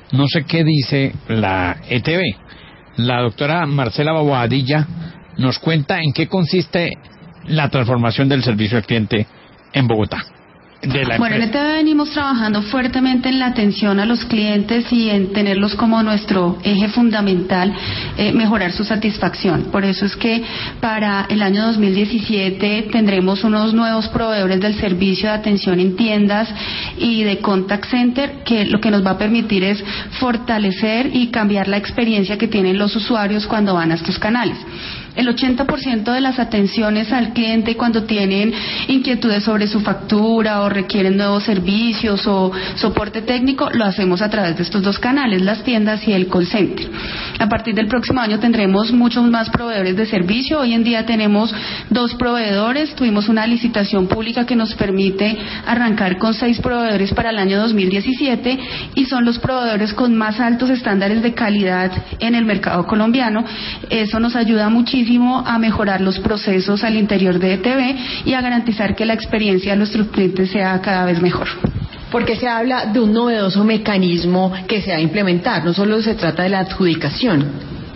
no sé qué dice la ETB. La doctora Marcela Bobadilla nos cuenta en qué consiste la transformación del servicio al cliente en Bogotá. Bueno, en ETB venimos trabajando fuertemente en la atención a los clientes y en tenerlos como nuestro eje fundamental, mejorar su satisfacción. Por eso es que para el año 2017 tendremos unos nuevos proveedores del servicio de atención en tiendas y de contact center, que lo que nos va a permitir es fortalecer y cambiar la experiencia que tienen los usuarios cuando van a estos canales. El 80% de las atenciones al cliente cuando tienen inquietudes sobre su factura o requieren nuevos servicios o soporte técnico, lo hacemos a través de estos dos canales, las tiendas y el call center. A partir del próximo año tendremos muchos más proveedores de servicio. Hoy en día tenemos 2 proveedores, tuvimos una licitación pública que nos permite arrancar con 6 proveedores para el año 2017 y son los proveedores con más altos estándares de calidad en el mercado colombiano. Eso nos ayuda muchísimo a mejorar los procesos al interior de ETB y a garantizar que la experiencia de nuestros clientes sea cada vez mejor. Porque se habla de un novedoso mecanismo que se va a implementar, no solo se trata de la adjudicación.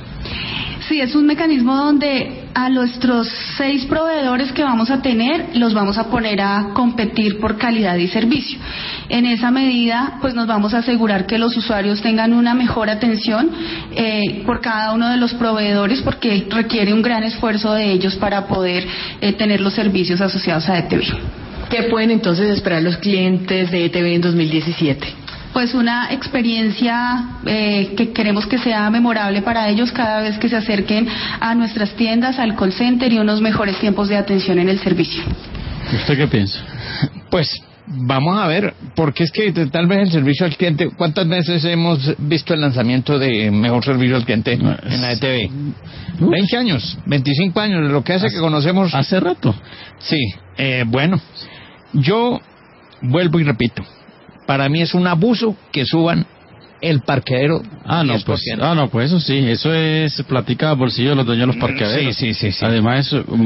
Sí, es un mecanismo donde a nuestros 6 proveedores que vamos a tener los vamos a poner a competir por calidad y servicio. En esa medida, pues nos vamos a asegurar que los usuarios tengan una mejor atención por cada uno de los proveedores, porque requiere un gran esfuerzo de ellos para poder tener los servicios asociados a ETB. ¿Qué pueden entonces esperar los clientes de ETB en 2017? Pues una experiencia que queremos que sea memorable para ellos cada vez que se acerquen a nuestras tiendas, al call center, y unos mejores tiempos de atención en el servicio. ¿Usted qué piensa? Pues vamos a ver, porque es que tal vez el servicio al cliente, ¿cuántas veces hemos visto el lanzamiento de mejor servicio al cliente en la ETB? 20 años, 25 años, lo que hace que conocemos... Hace rato. Sí, bueno, yo vuelvo y repito, para mí es un abuso que suban el parqueadero. Pues eso sí, eso es platica a bolsillo de los dueños de los parqueaderos. Sí. Además,